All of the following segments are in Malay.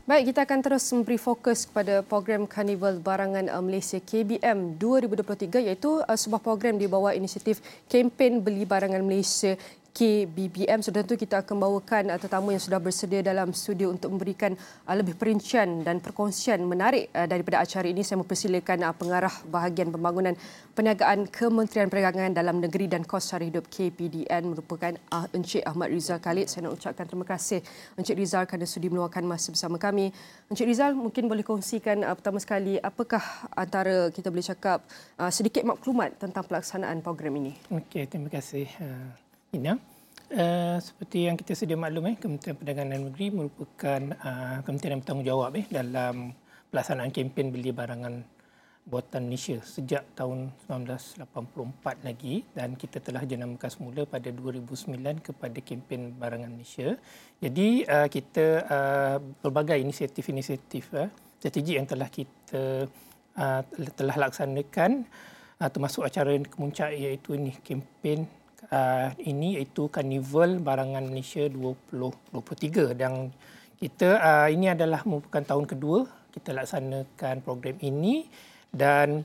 Baik, kita akan terus memberi fokus kepada program Karnival Barangan Malaysia KBM 2023 iaitu sebuah program di bawah inisiatif kempen Beli Barangan Malaysia KBBM. Sudah tentu kita akan bawakan tetamu yang sudah bersedia dalam studio untuk memberikan lebih perincian dan perkongsian menarik daripada acara ini. Saya mempersilakan pengarah bahagian pembangunan perniagaan Kementerian Perdagangan Dalam Negeri dan Kos Sara Hidup KPDN merupakan Encik Ahmad Rizal Khalid. Saya nak ucapkan terima kasih Encik Rizal kerana sudi meluangkan masa bersama kami. Encik Rizal, mungkin boleh kongsikan pertama sekali apakah antara kita boleh cakap sedikit maklumat tentang pelaksanaan program ini. Okey, terima kasih. Ina, seperti yang kita sedia maklum, Kementerian Perdagangan Dalam Negeri merupakan kementerian yang bertanggungjawab dalam pelaksanaan kempen beli barangan buatan Malaysia sejak tahun 1984 lagi, dan kita telah jenamakan semula pada 2009 kepada kempen barangan Malaysia. Jadi kita pelbagai inisiatif-inisiatif strategi yang telah kita telah laksanakan, termasuk acara kemuncak iaitu ini kempen ini iaitu Karnival Barangan Malaysia 2023, dan kita ini adalah merupakan tahun kedua kita laksanakan program ini, dan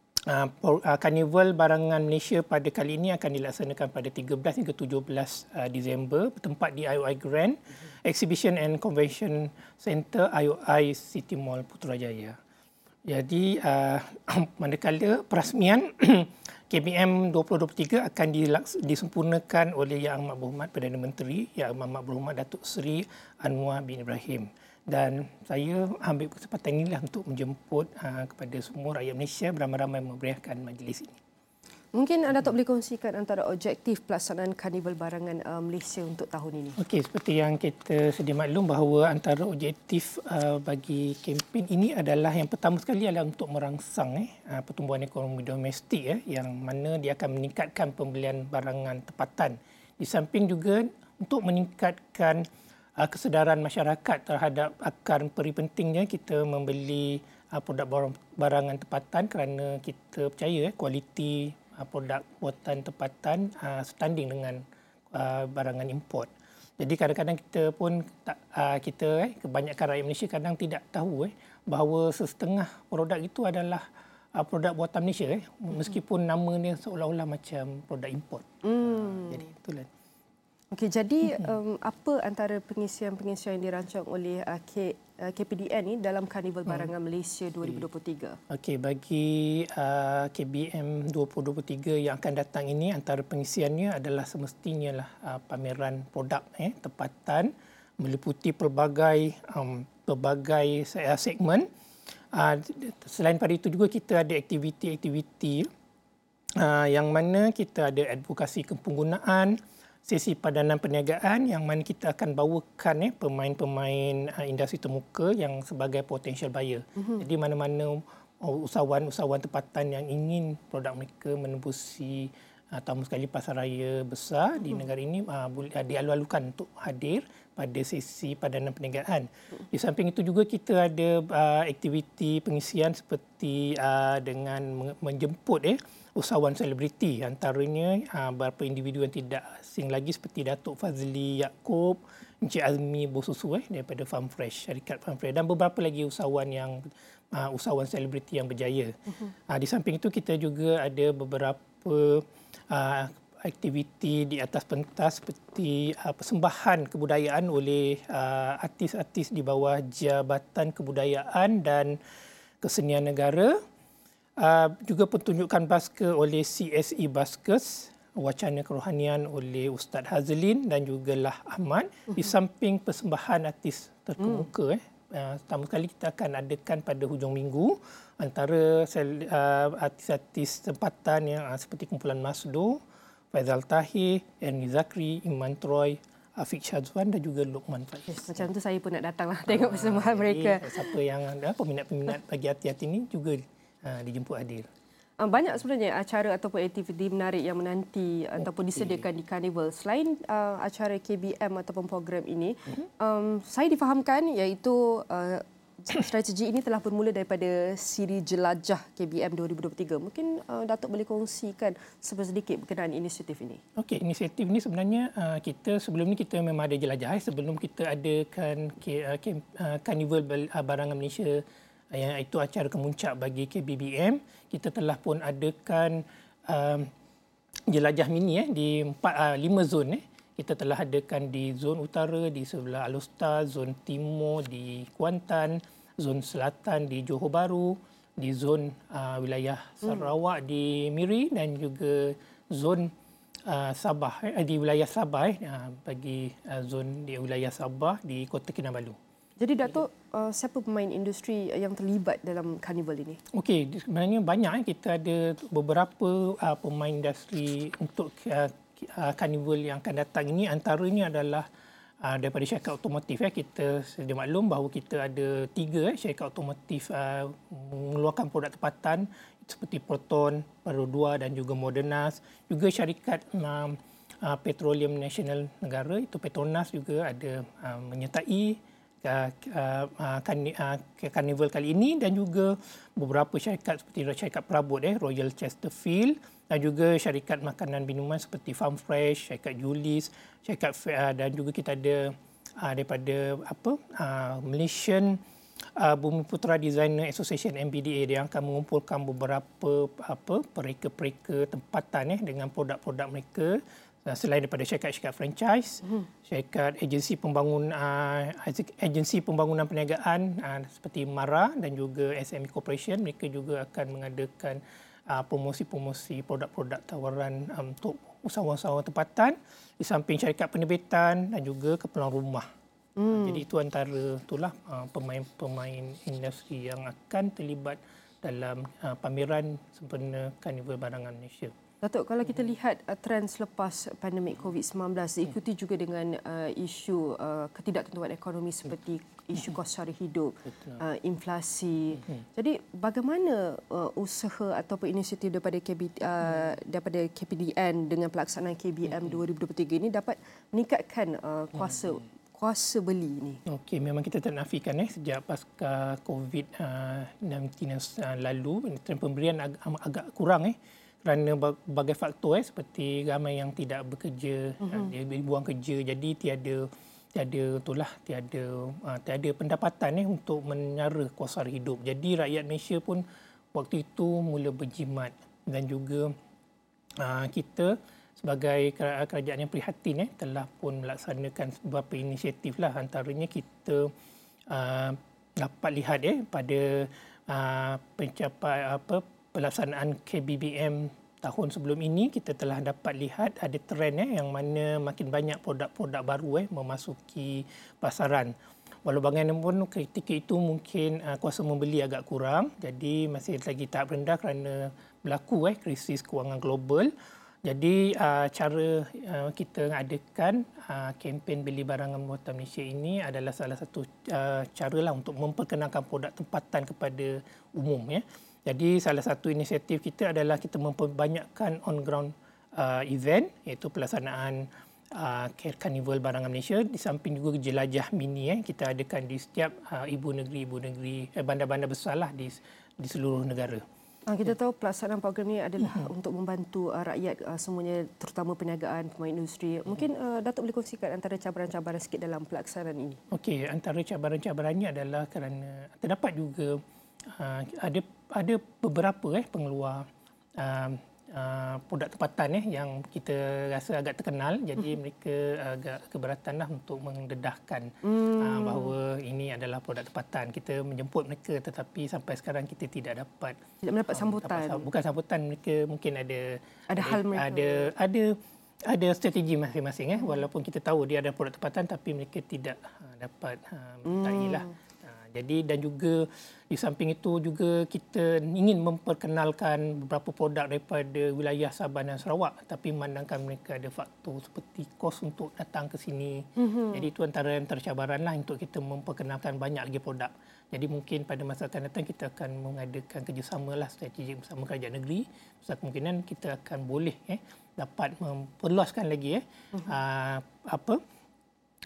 Karnival Barangan Malaysia pada kali ini akan dilaksanakan pada 13 hingga 17 Disember bertempat di IOI Grand Exhibition and Convention Centre IOI City Mall Putrajaya. Jadi manakala perasmian KBM 2023 akan disempurnakan oleh Yang Amat Berhormat Perdana Menteri, Yang Amat Berhormat Datuk Seri Anwar bin Ibrahim. Dan saya ambil kesempatan inilah untuk menjemput kepada semua rakyat Malaysia beramai-ramai memeriahkan majlis ini. Mungkin anda tak boleh kongsikan antara objektif pelaksanaan Karnival Barangan Malaysia untuk tahun ini. Okey, seperti yang kita sedia maklum bahawa antara objektif bagi kempen ini adalah yang pertama sekali adalah untuk merangsang pertumbuhan ekonomi domestik yang mana dia akan meningkatkan pembelian barangan tempatan. Di samping juga untuk meningkatkan kesedaran masyarakat terhadap akan peri pentingnya kita membeli produk barangan tempatan kerana kita percaya kualiti produk buatan tempatan setanding dengan barangan import. Jadi kadang-kadang kita pun kebanyakan rakyat Malaysia kadang tidak tahu bahawa setengah produk itu adalah produk buatan Malaysia meskipun namanya seolah-olah macam produk import. Jadi itulah. Okey, jadi apa antara pengisian-pengisian yang dirancang oleh KPDN ini dalam Karnival Barangan Malaysia 2023? Okey, bagi KBM 2023 yang akan datang ini, antara pengisiannya adalah semestinya lah pameran produk tempatan meliputi pelbagai segmen. Selain pada itu juga kita ada aktiviti-aktiviti yang mana kita ada advokasi kepenggunaan, sesi padanan perniagaan yang mana kita akan bawakan pemain-pemain industri termuka yang sebagai potential buyer. Jadi mana-mana usahawan-usahawan tempatan yang ingin produk mereka menembusi tamu sekali pasar raya besar di negara ini dialu-alukan untuk hadir pada sesi padanan perniagaan. Di samping itu juga kita ada aktiviti pengisian seperti dengan menjemput usahawan selebriti, antaranya beberapa individu yang tidak asing lagi seperti Datuk Fazli Yaakob, Encik Azmi Bosusu daripada Farm Fresh, syarikat Farm Fresh, dan beberapa lagi usahawan selebriti yang berjaya. Di samping itu kita juga ada beberapa aktiviti di atas pentas seperti persembahan kebudayaan oleh artis-artis di bawah Jabatan Kebudayaan dan Kesenian Negara. Juga pertunjukan basker oleh CSE Baskers, wacana kerohanian oleh Ustaz Hazlin dan juga Lah Ahmad, di samping persembahan artis terkemuka. Pertama kali kita akan adakan pada hujung minggu antara artis-artis tempatan yang seperti kumpulan Masdo, Faizal Tahir, Ernie Zakri, Iman Troy, Afiq Syazwan dan juga Luqman Faiz. Macam tu saya pun nak datanglah tengok persembahan mereka. Siapa yang ada peminat-peminat bagi hati-hati ini juga dijemput hadir. Banyak sebenarnya acara ataupun aktiviti menarik yang menanti ataupun disediakan di Karnival. Selain acara KBM ataupun program ini, saya difahamkan iaitu strategi ini telah bermula daripada siri jelajah KBM 2023. Mungkin Datuk boleh kongsikan sedikit berkenaan inisiatif ini. Okey, inisiatif ini sebenarnya sebelum ni kita memang ada jelajah. Sebelum kita adakan Karnival Barangan Malaysia, yang itu acara kemuncak bagi KBBM, kita telah pun adakan jelajah mini di 5 zon. Kita telah adakan di zon utara di sebelah Alor, zon timur di Kuantan, zon selatan di Johor Bahru, di zon wilayah Sarawak di Miri dan juga zon Sabah di wilayah Sabah bagi zon di wilayah Sabah di Kota Kinabalu. Jadi Datuk, siapa pemain industri yang terlibat dalam karnival ini? Okey, sebenarnya banyak. Kita ada beberapa pemain industri untuk karnival yang akan datang ini. Antaranya adalah daripada syarikat otomotif. Kita sedia maklum bahawa kita ada 3 syarikat otomotif mengeluarkan produk tempatan seperti Proton, Perodua dan juga Modernas. Juga syarikat Petroleum Nasional Negara, itu Petronas juga ada menyertai karnival kali ini, dan juga beberapa syarikat seperti syarikat perabot Royal Chesterfield, dan juga syarikat makanan minuman seperti Farm Fresh, syarikat Julis, syarikat dan juga kita ada daripada Malaysian Bumiputera Designer Association MBDA, yang akan mengumpulkan beberapa pereka-pereka tempatan dengan produk-produk mereka. Selain daripada syarikat-syarikat franchise, syarikat agensi pembangunan perniagaan seperti MARA dan juga SME Corporation, mereka juga akan mengadakan promosi-promosi produk-produk tawaran untuk usahawan-usahawan tempatan, di samping syarikat penerbitan dan juga keperluan rumah. Jadi itu antara pemain-pemain industri yang akan terlibat dalam pameran sempena Karnival Barangan Malaysia. Datuk, kalau kita lihat trend selepas pandemik COVID-19 diikuti juga dengan isu ketidaktentuan ekonomi seperti isu kos sara hidup, inflasi. Jadi bagaimana usaha ataupun inisiatif daripada KPDN dengan pelaksanaan KBM 2023 ini dapat meningkatkan kuasa beli ini? Okey, memang kita tak nafikan sejak pasca COVID-19 lalu, trend pemberian agak kurang kerana berbagai faktor seperti ramai yang tidak bekerja, dia buang kerja, jadi tiada pendapatan untuk menyara kos sara hidup. Jadi rakyat Malaysia pun waktu itu mula berjimat, dan juga kita sebagai kerajaan yang prihatin telah pun melaksanakan beberapa inisiatif antaranya kita dapat lihat pada pelaksanaan KBBM tahun sebelum ini, kita telah dapat lihat ada trend yang mana makin banyak produk-produk baru memasuki pasaran. Walau bagaimanapun ketika itu mungkin kuasa membeli agak kurang, jadi masih lagi tahap rendah kerana berlaku krisis kewangan global. Jadi cara kita adakan kempen beli barangan buatan Malaysia ini adalah salah satu cara untuk memperkenalkan produk tempatan kepada umum. Jadi salah satu inisiatif kita adalah kita memperbanyakkan on-ground event, iaitu pelaksanaan Karnival Barangan Malaysia, di samping juga jelajah mini kita adakan di setiap ibu negeri bandar-bandar besar di seluruh negara. Kita tahu pelaksanaan program ini adalah untuk membantu rakyat semuanya, terutama perniagaan, pemain industri. Mungkin Datuk boleh kongsikan antara cabaran-cabaran sikit dalam pelaksanaan ini. Okey, antara cabaran-cabarannya adalah kerana terdapat juga ada beberapa pengeluar produk tempatan yang kita rasa agak terkenal, jadi mereka agak keberatan untuk mendedahkan bahawa ini adalah produk tempatan. Kita menjemput mereka, tetapi sampai sekarang kita tidak mendapat sambutan. Bukan sambutan, mereka mungkin ada hal mereka. Ada strategi masing-masing walaupun kita tahu dia ada produk tempatan, tapi mereka tidak dapat menyertailah. Jadi dan juga di samping itu juga kita ingin memperkenalkan beberapa produk daripada wilayah Sabah dan Sarawak, tapi memandangkan mereka ada faktor seperti kos untuk datang ke sini. Jadi itu antara cabaranlah untuk kita memperkenalkan banyak lagi produk. Jadi mungkin pada masa akan datang kita akan mengadakan kerjasama strategi bersama kerajaan negeri. Besar kemungkinan kita akan boleh dapat memperluaskan lagi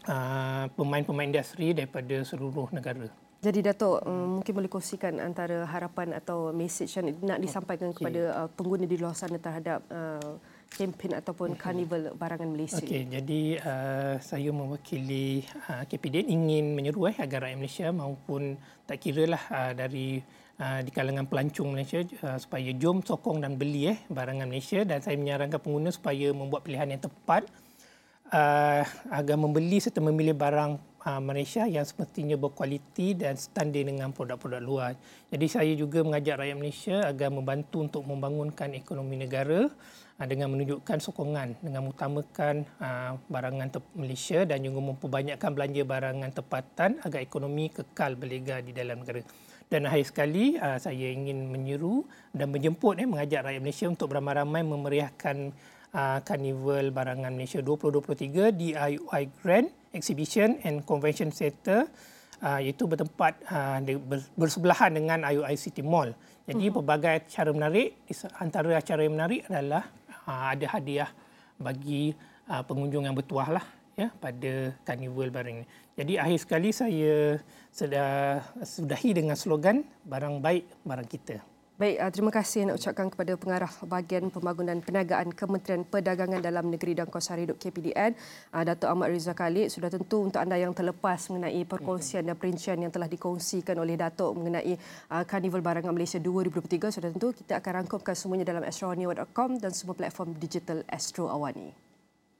pemain-pemain industri daripada seluruh negara. Jadi Datuk, mungkin boleh kongsikan antara harapan atau mesej yang nak disampaikan kepada pengguna di luar sana terhadap kempen ataupun karnival barangan Malaysia. Okey, jadi saya mewakili KPDN ingin menyeru agar rakyat Malaysia maupun tak kiralah dari di kalangan pelancong Malaysia supaya jom sokong dan beli barangan Malaysia, dan saya menyarankan pengguna supaya membuat pilihan yang tepat agar membeli serta memilih barang Malaysia yang semestinya berkualiti dan standard dengan produk-produk luar. Jadi saya juga mengajak rakyat Malaysia agar membantu untuk membangunkan ekonomi negara dengan menunjukkan sokongan dengan mengutamakan barangan Malaysia dan juga memperbanyakkan belanja barangan tempatan agar ekonomi kekal berlega di dalam negara. Dan akhir sekali saya ingin menyeru dan menjemput mengajak rakyat Malaysia untuk beramai-ramai memeriahkan Karnival Barangan Malaysia 2023 di IUI Grand Exhibition and Convention Centre, iaitu bertempat bersebelahan dengan IUI City Mall. Jadi pelbagai acara menarik, antara acara yang menarik adalah ada hadiah bagi pengunjung yang bertuah pada Karnival Barangan. Jadi akhir sekali saya sudahi dengan slogan barang baik barang kita. Baik, terima kasih nak ucapkan kepada Pengarah Bahagian Pembangunan Perniagaan Kementerian Perdagangan Dalam Negeri dan Kawasan Hidup KPDN, Datuk Ahmad Rizal Khalid. Sudah tentu untuk anda yang terlepas mengenai perkongsian dan perincian yang telah dikongsikan oleh Datuk mengenai Karnival Barangan Malaysia 2023, sudah tentu kita akan rangkumkan semuanya dalam astroawani.com dan semua platform digital Astro Awani.